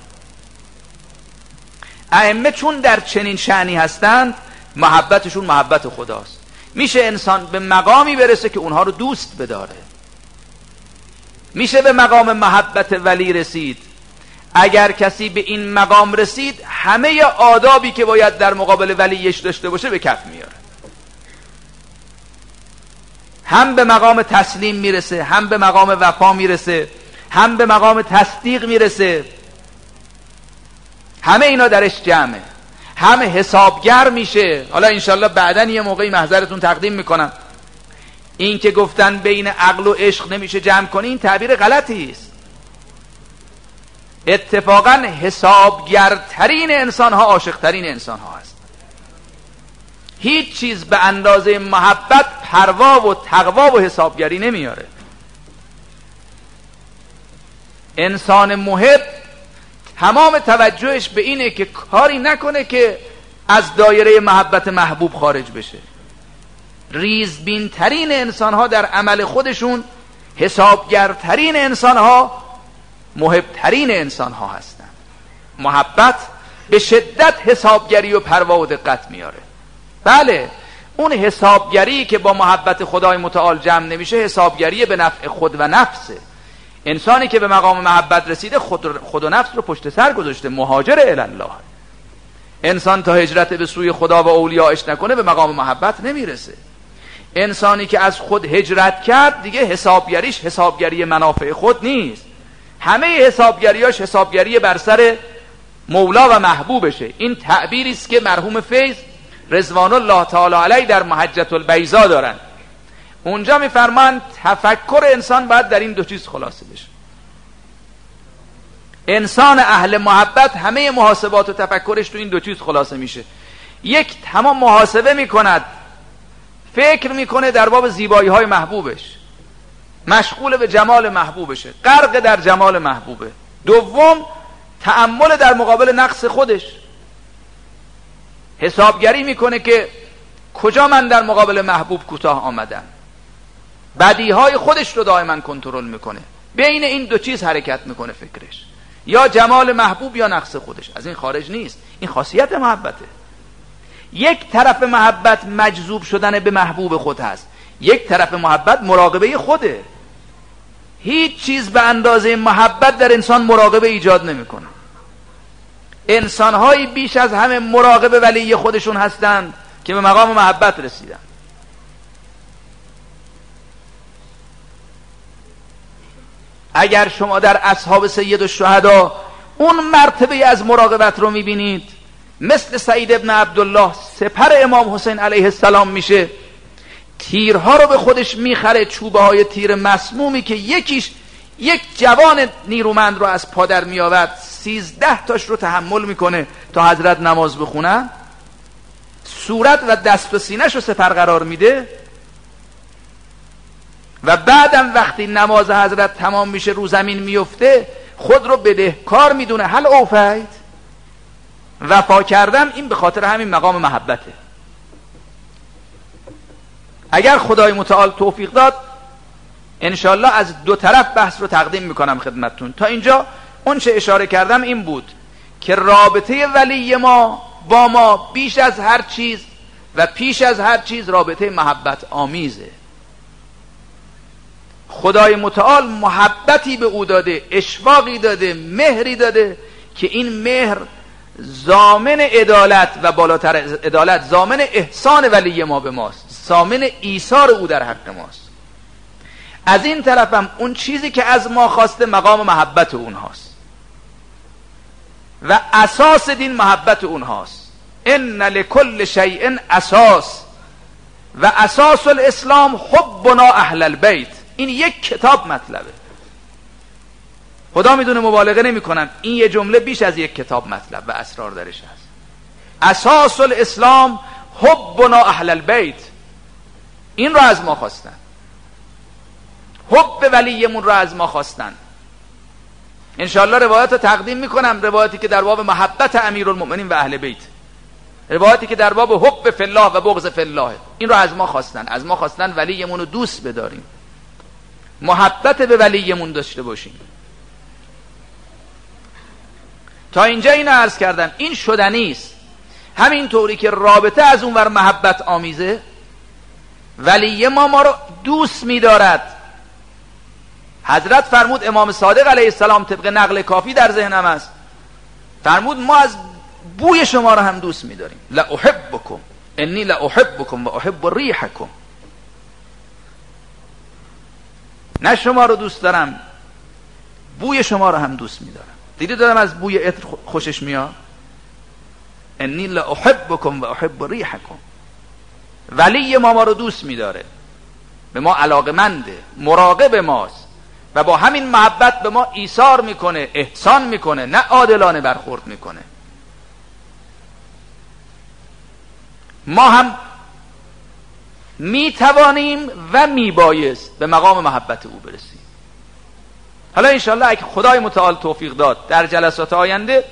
ائمه چون در چنین شأنی هستند محبتشون محبت خداست. میشه انسان به مقامی برسه که اونها رو دوست بداره، میشه به مقام محبت ولی رسید. اگر کسی به این مقام رسید همه آدابی که باید در مقابل ولیش داشته باشه به کف میاره. هم به مقام تسلیم میرسه، هم به مقام وفا میرسه، هم به مقام تصدیق میرسه. همه اینا درش جمعه. هم حسابگر میشه. حالا انشالله بعدن یه موقعی محضرتون تقدیم میکنم. این که گفتن بین عقل و عشق نمیشه جمع کنی، این تعبیر غلطی است. اتفاقا حسابگرترین انسان ها عاشقترین انسان ها هست. هیچ چیز به اندازه محبت پروا و تقوا و حسابگری نمیاره. انسان محب تمام توجهش به اینه که کاری نکنه که از دایره محبت محبوب خارج بشه. ریزبین ترین انسان ها در عمل خودشون، حسابگرترین انسان ها محبترین انسان ها هستن. محبت به شدت حسابگری و پروا و دقت میاره. بله، اون حسابگری که با محبت خدای متعال جمع نمیشه حسابگری به نفع خود و نفسه. انسانی که به مقام محبت رسیده خود, خود و نفس رو پشت سر گذاشته، مهاجر الی الله. انسان تا هجرت به سوی خدا و اولیاءش نکنه به مقام محبت نمیرسه. انسانی که از خود هجرت کرد دیگه حسابگریش حسابگری منافع خود نیست، همه حسابگریاش حسابگری بر سر مولا و محبوبشه. این تعبیری است که مرحوم فیض رضوان الله تعالی علیه در محجة البیضا دارن. اونجا میفرمان تفکر انسان باید در این دو چیز خلاصه بشه. انسان اهل محبت همه محاسبات و تفکرش تو این دو چیز خلاصه میشه. یک، تمام محاسبه میکند، فکر میکنه در باب زیبایی های محبوبش، مشغول به جمال محبوبشه، غرق در جمال محبوبه. دوم، تأمل در مقابل نقص خودش، حسابگری میکنه که کجا من در مقابل محبوب کوتاه آمدم. بدیهای خودش رو دائما کنترل میکنه، بین این دو چیز حرکت میکنه فکرش، یا جمال محبوب یا نقص خودش. از این خارج نیست. این خاصیت محبته. یک طرف محبت مجذوب شدن به محبوب خود هست، یک طرف محبت مراقبه خوده. هیچ چیز به اندازه محبت در انسان مراقبه ایجاد نمیکنه. انسانهایی بیش از همه مراقبه ولی خودشون هستند که به مقام محبت رسیدن. اگر شما در اصحاب سید الشهدا اون مرتبه از مراقبت رو میبینید، مثل سعید ابن عبدالله سپر امام حسین علیه السلام میشه، تیرها رو به خودش میخره، چوبه های تیر مسمومی که یکیش یک جوان نیرومند رو از پادر میآورد، سیزده تاش رو تحمل میکنه تا حضرت نماز بخونن، صورت و دست و سینه‌ش رو سپر قرار میده و بعدم وقتی نماز حضرت تمام میشه رو زمین میفته خود رو بدهکار میدونه. هل اوفیت، وفا کردم. این به خاطر همین مقام محبته. اگر خدای متعال توفیق داد انشالله از دو طرف بحث رو تقدیم میکنم خدمتتون. تا اینجا اون چه اشاره کردم این بود که رابطه ولی ما با ما بیش از هر چیز و پیش از هر چیز رابطه محبت آمیزه. خدای متعال محبتی به او داده، اشواقی داده، مهری داده که این مهر ضامن عدالت و بالاتر از عدالت ضامن احسان ولی ما به ماست، ضامن ایثار او در حق ماست. از این طرفم اون چیزی که از ما خواسته مقام محبت اونهاست و اساس دین محبت اونهاست. ان لکل شیء اساس و اساس الاسلام حبنا اهل البیت. این یک کتاب مطلبه. خدا میدونه مبالغه نمی کنم، این یه جمله بیش از یک کتاب مطلب و اسرار درش هست. اساس الاسلام حبنا اهل البیت، این رو از ما خواستن، حب ولیمون رو از ما خواستن. انشاءالله روایت رو تقدیم میکنم، روایتی که در باب محبت امیرالمؤمنین و اهل بیت، روایتی که در باب حب فی الله و بغض فی الله، این رو از ما خواستن. از ما خواستن ولیمون رو دوست بداریم، محبت به ولیمون داشته باشیم. تا اینجا اینو عرض کردم، این شدنی است. همین طوری که رابطه از اون ور محبت آمیزه، ولی ما ما رو دوست می‌دارد. حضرت فرمود، امام صادق علیه السلام طبق نقل کافی در ذهنم است، فرمود ما از بوی شما رو هم دوست می‌داریم. لا احبکم انی لا احبکم و احب ریحکم. نه شما رو دوست دارم، بوی شما رو هم دوست می‌دارم. دیدی دارم از بوی عطر خوشش میاد. انی لا احبکم و احب ریحکم. ولی ما ما رو دوست میداره، به ما علاقمنده، مراقب ماست و با همین محبت به ما ایثار میکنه، احسان میکنه، نه عادلانه برخورد میکنه. ما هم میتوانیم و میبایست به مقام محبت او برسیم. حالا انشاءالله اگه خدای متعال توفیق داد، در جلسات آینده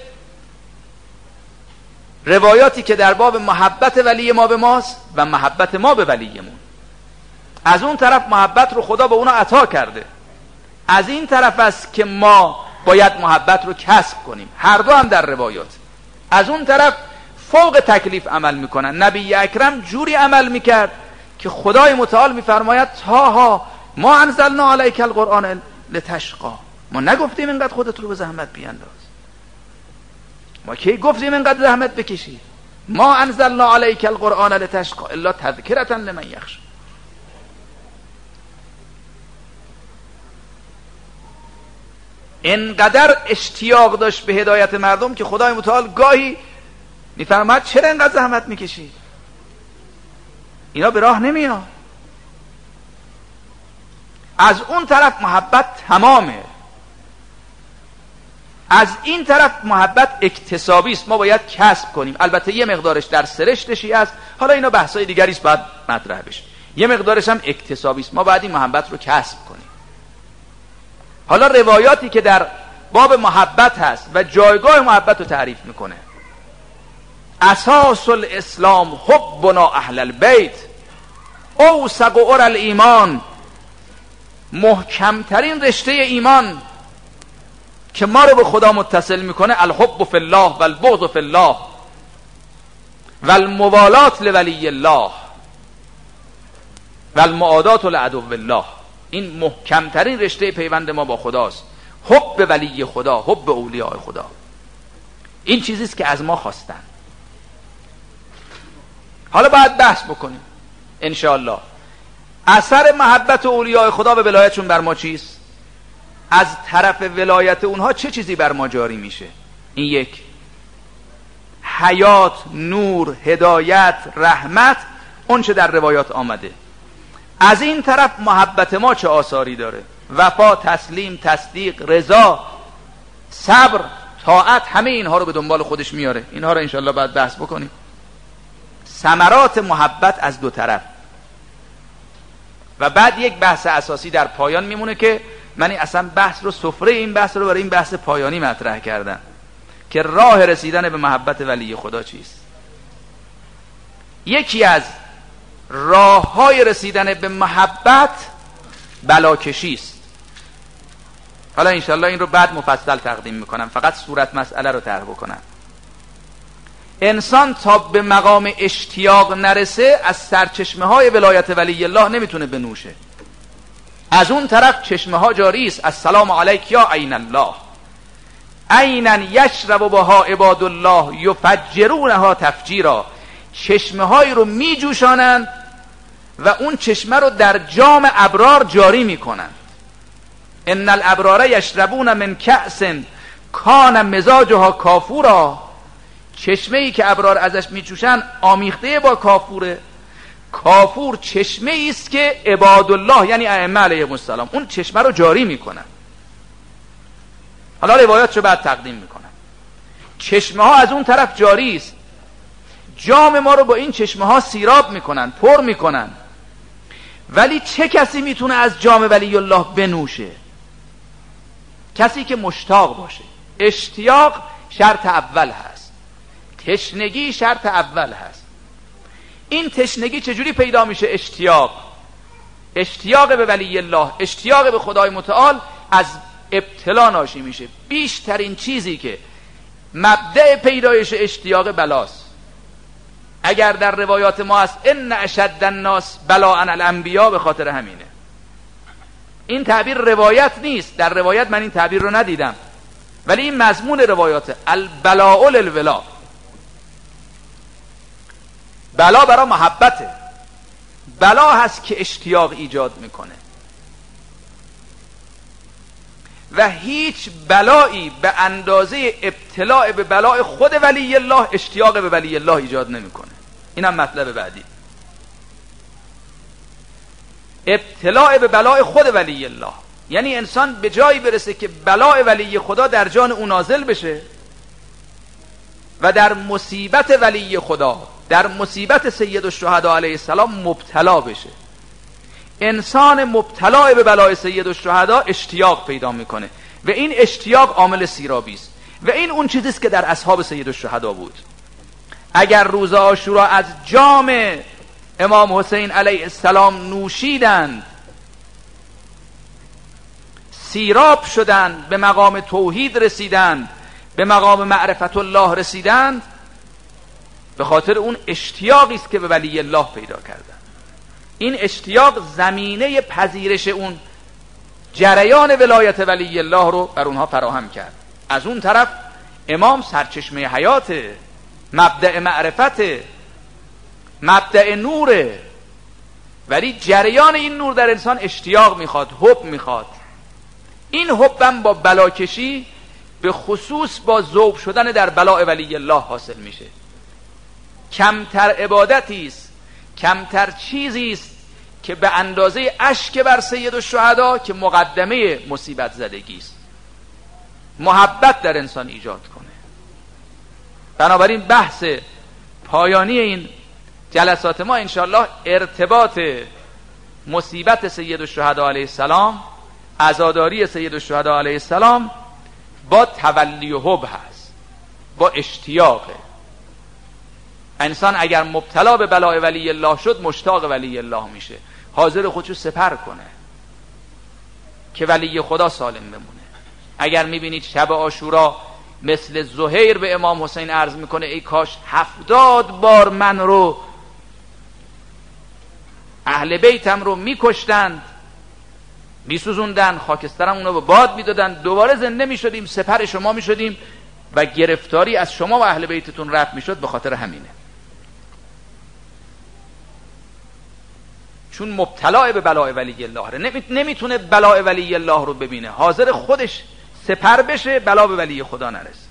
روایاتی که در باب محبت ولی ما به ماست و محبت ما به ولیمون، از اون طرف محبت رو خدا به اونا عطا کرده، از این طرف است که ما باید محبت رو کسب کنیم. هر دو هم در روایات. از اون طرف فوق تکلیف عمل میکنن. نبی اکرم جوری عمل میکرد که خدای متعال میفرماید تاها ما انزلنا علیک القرآن لتشقا. ما نگفتیم اینقدر خودت رو به زحمت بیانداز، ما کی گفتیم اینقدر زحمت بکشی؟ ما انزلنا علیک القرآن لتشقا الا تذکرة لمن یخشی. اینقدر اشتیاق داشت به هدایت مردم که خدای متعال گاهی میفرماید چرا اینقدر زحمت میکشی؟ اینا به راه نمیاد. از اون طرف محبت تمامه، از این طرف محبت اکتسابی است، ما باید کسب کنیم. البته یه مقدارش در سرشتشی است، حالا اینا بحثای دیگری است، باید مطرح بشه. یه مقدارش هم اکتسابی است، ما باید این محبت رو کسب کنیم. حالا روایاتی که در باب محبت هست و جایگاه محبت رو تعریف میکنه. اساس الاسلام حبنا اهل البیت اوثق عری الایمان. محکمترین رشته ایمان که ما رو به خدا متصل میکنه الحب فی الله و البغض فی الله و الموالات لولی الله و المعادات لعدو الله. این محکمترین رشته پیوند ما با خداست، حب ولی خدا، حب اولیاء خدا. این چیزیست که از ما خواستن. حالا باید بحث بکنیم انشاءالله اثر محبت اولیاء خدا به ولایتشون بر ما چیست؟ از طرف ولایت اونها چه چیزی بر ما جاری میشه؟ این یک، حیات، نور، هدایت، رحمت، اون چه در روایات آمده. از این طرف محبت ما چه آثاری داره؟ وفا، تسلیم، تصدیق، رضا، صبر، طاعت، همه اینها رو به دنبال خودش میاره. اینها رو انشاءالله باید بحث بکنیم. ثمرات محبت از دو طرف. و بعد یک بحث اساسی در پایان میمونه که من اصلا بحث رو، سفره این بحث رو برای این بحث پایانی مطرح کردم که راه رسیدن به محبت ولی خدا چیست. یکی از راه های رسیدن به محبت بلاکشی است. حالا انشالله این رو بعد مفصل تقدیم میکنم، فقط صورت مسئله رو طرح بکنم. انسان تا به مقام اشتیاق نرسه از سرچشمه های ولایت ولی الله نمیتونه بنوشه. از اون طرف چشمه ها جاری است. السلام علیک یا عین الله عینا یشرب بها عباد الله یفجرونها تفجیرا. چشمه هایی رو می جوشانند و اون چشمه رو در جام ابرار جاری می کنند. ان الابرار یشربون من کأس کان مزاجها کافورا. چشمه ای که ابرار ازش می جوشن آمیخته با کافوره. کافور چشمه ای است که عباد الله یعنی ائمه علیهم السلام اون چشمه رو جاری می کنند. حالا روایات رو بعد تقدیم میکنم. چشمه ها از اون طرف جاری است، جام ما رو با این چشمه ها سیراب میکنن، پر میکنن. ولی چه کسی میتونه از جام ولی الله بنوشه؟ کسی که مشتاق باشه. اشتیاق شرط اول هست، تشنگی شرط اول هست. این تشنگی چجوری پیدا میشه؟ اشتیاق اشتیاق به ولی الله، اشتیاق به خدای متعال از ابتلا ناشی میشه. بیشترین چیزی که مبدأ پیدایش اشتیاق بلاست. اگر در روایات ما هست ان اشد الناس بلاء الانبیاء، به خاطر همینه. این تعبیر روایت نیست، در روایت من این تعبیر رو ندیدم، ولی این مضمون روایات البلاء للولا. بلا برای محبته، بلا هست که اشتیاق ایجاد میکنه و هیچ بلایی به اندازه ابتلاع به بلاء خود ولی الله اشتیاق به ولی الله ایجاد نمیکنه. اینم مطلب بعدی، ابتلاع به بلاء خود ولی الله. یعنی انسان به جایی برسه که بلاء ولی خدا در جان او نازل بشه و در مصیبت ولی خدا، در مصیبت سید الشهدا علیه السلام مبتلا بشه. انسان مبتلا به بلاء سید الشهدا اشتیاق پیدا میکنه و این اشتیاق عامل سیرابی است و این اون چیزی است که در اصحاب سید الشهدا بود. اگر روز عاشورا از جام امام حسین علیه السلام نوشیدند، سیراب شدند، به مقام توحید رسیدند، به مقام معرفت الله رسیدند، به خاطر اون اشتیاقی است که به ولی الله پیدا کردند. این اشتیاق زمینه پذیرش اون جریان ولایت ولی الله رو بر اونها فراهم کرد. از اون طرف امام سرچشمه حیاته، مبدأ معرفته، مبدأ نوره، ولی جریان این نور در انسان اشتیاق میخواد، حب میخواد. این حبم با بلاکشی به خصوص با ذوب شدن در بلاء ولی الله حاصل میشه. کمتر عبادتی است، کمتر چیزی است که به اندازه اشک بر سید الشهدا که مقدمه مصیبت زدگی است، محبت در انسان ایجاد کنه. بنابراین بحث پایانی این جلسات ما انشاءالله ارتباط مصیبت سید الشهدا علیه السلام، عزاداری سید الشهدا علیه السلام با تولی و حب هست، با اشتیاقه. انسان اگر مبتلا به بلاء ولی الله شد، مشتاق ولی الله میشه، حاضر خودشو سپر کنه که ولی خدا سالم بمونه. اگر میبینید شب عاشورا مثل زهیر به امام حسین عرض میکنه ای کاش هفتاد بار من رو، اهل بیتم رو میکشتند، میسوزوندن، خاکسترم اونو به باد میدادن، دوباره زنده میشدیم، سپر شما میشدیم و گرفتاری از شما و اهل بیتتون رفع میشد. به خاطر همینه، چون مبتلا به بلاء ولی الله، نمیتونه بلاء ولی الله رو ببینه، حاضر خودش سپر بشه، بلا به ولی خدا نرسه.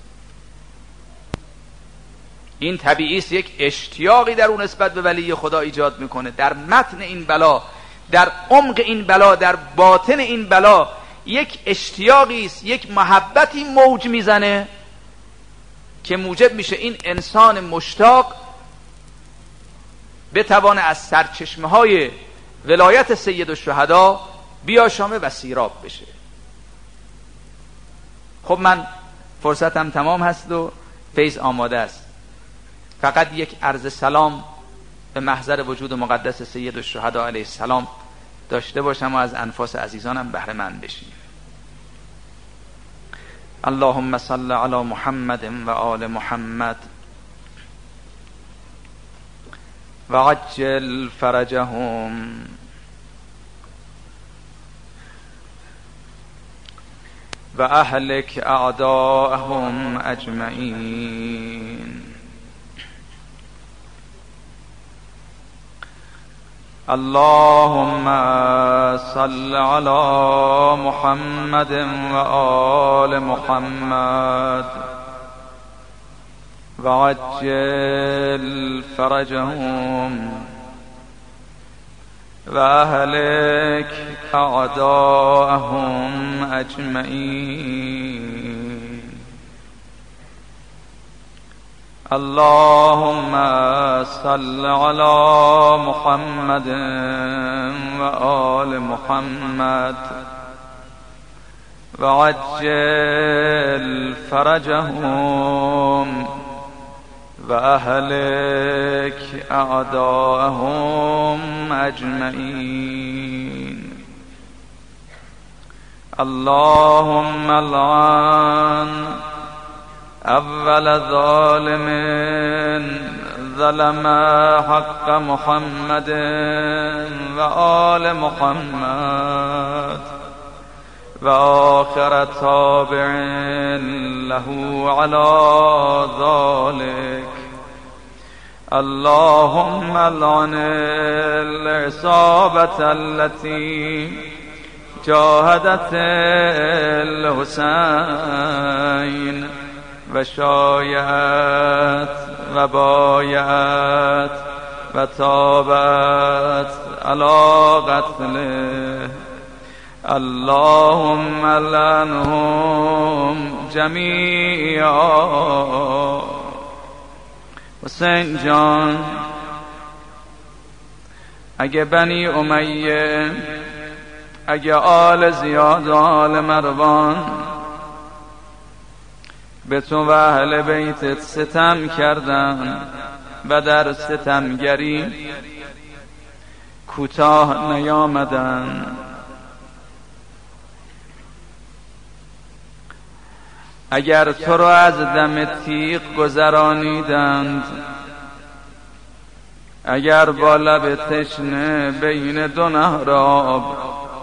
این طبیعی است، یک اشتیاقی در اون نسبت به ولی خدا ایجاد میکنه. در متن این بلا، در عمق این بلا، در باطن این بلا یک اشتیاقی است، یک محبتی موج میزنه که موجب میشه این انسان مشتاق بتوانه از سرچشمه های ولایت سید الشهدا بیاشامه و سیراب بشه. خب من فرصتم تمام هست و فیض آماده است. فقط یک عرض سلام به محضر وجود مقدس سید الشهدا علیه السلام داشته باشم و از انفاس عزیزانم بهره مند بشیم. اللهم صل علی محمد و آل محمد و عجل فرجهم و اهلک اعداءهم اجمعین. اللهم صل على محمد و آل محمد و عجل فرجهم و اهلک اعداءهم اجمعین. اللهم صل على محمد وآل محمد وعجل فرجهم وأهلك أعداءهم أجمعين. اللهم لعن أول ظالم ظلم حق محمد وآل محمد وآخر تابع له على ذلك. اللهم لعن العصابة التي جاهدت الحسين وشايعت وبايعت وتابعت على قتله. اللهم لعنهم جميعا. حسین جان، اگه بنی امیه، اگه آل زیاد و آل مروان به تو و اهل بیتت ستم کردن و در ستمگری کوتاه نیامدن، اگر تو رو از دم تیغ گذرانیدند، اگر با لب تشنه بین دو نهر آب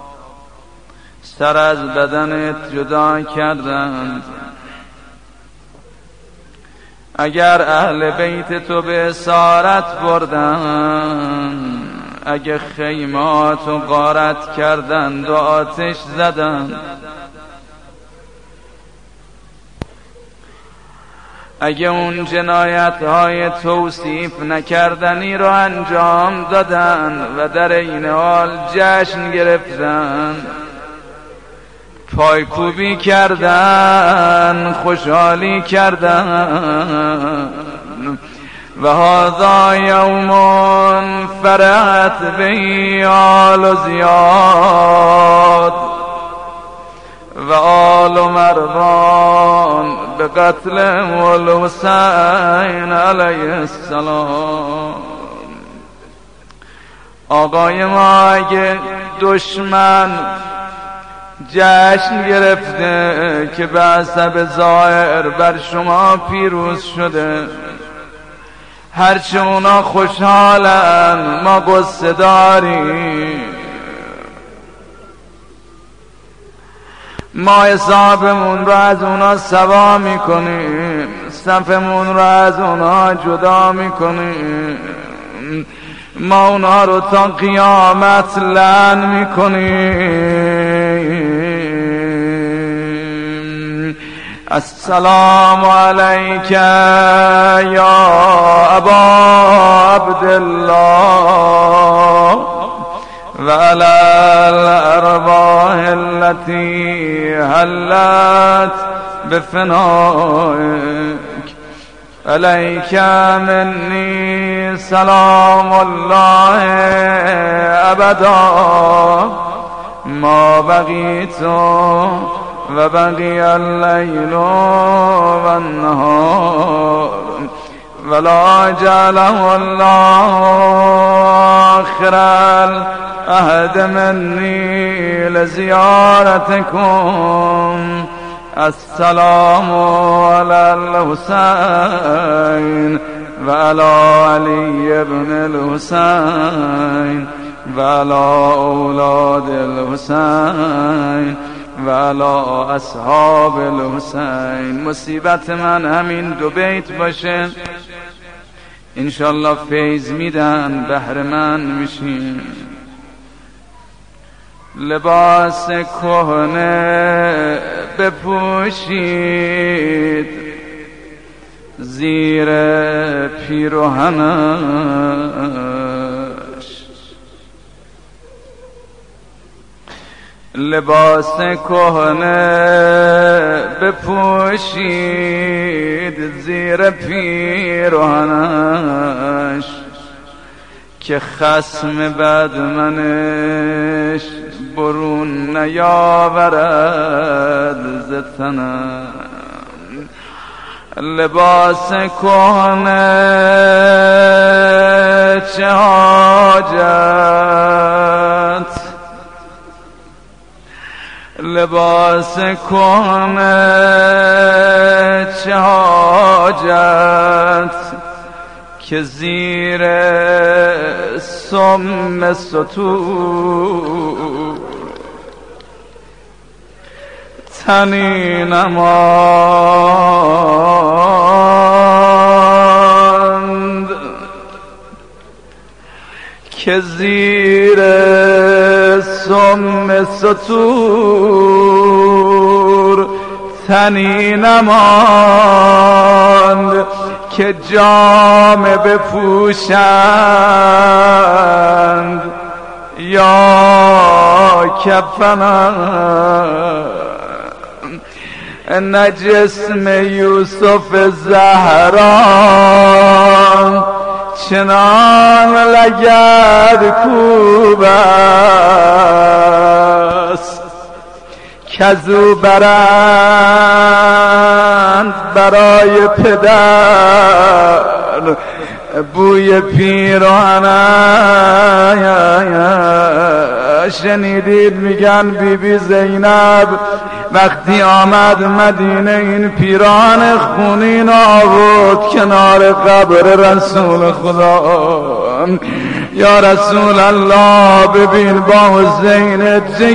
سر از بدنت جدا کردند، اگر اهل بیت تو به اسارت بردن، اگه خیمات و غارت کردند و آتش زدند، اگه اون جنایت های توصیف نکردنی رو انجام دادن و در این حال جشن گرفتن، پایکوبی کردن، خوشحالی کردن، و هذا یوم فرحت به آل زیاد و آل مروان به قتل الحسین علیه السلام. آقای ما اگه دشمن جشن گرفته که به حسب ظاهر بر شما پیروز شده، هرچه اونا خوشحالن ما قصه داریم، ما حسابمون رو از اونا سوا میکنیم، صفمون رو از اونا جدا میکنیم، ما اونا رو تا قیامت لعن میکنیم. السلام علیک یا ابا عبدالله و علی الارواح التي حلت بفنائك. علیک منی سلام الله ابدا ما بقیت و بقی اللیل و النهار ولا جعله الله آخر العهد منی لزیارتکم. السلام علی الحسین و علی علی ابن الحسین و علی اولاد الحسین و علی اصحاب الحسین. مصیبت من همین دو بیت باشه، انشالله فیض میدن، بهره مند میشین. لباس کهنه بپوشید زیر پیراهنش، لباس کهنه بپوشید زیر پیراهنش که خصم بد منش برون نیاورد ز تنم. لباس کهنه چه حاجت، لباس کهنه چه حاجت که زیر سم ستور تنی نماند، که زیر سم ستور تنی نماند که جامه بپوشند یا کفنم. نه جسم یوسف زهران چنان لگد کوب است کزو برند برای پدر بوی پیراهنش. شنیدید میگن بی بی زینب وقتی آمد مدینه این پیراهن خونین آورد کنار قبر رسول خدا. یا رسول الله ببین با حسین چه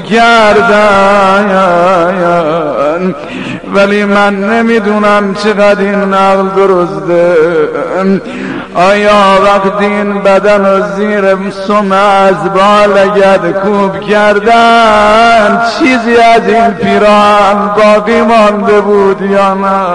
کردن، ولی من نمیدونم چقدر این نقل درسته. آیا وقتی این بدن رو زیر سم از بالگد کوب کردن چیزی از این پیراهن باقی مانده بود یا نه؟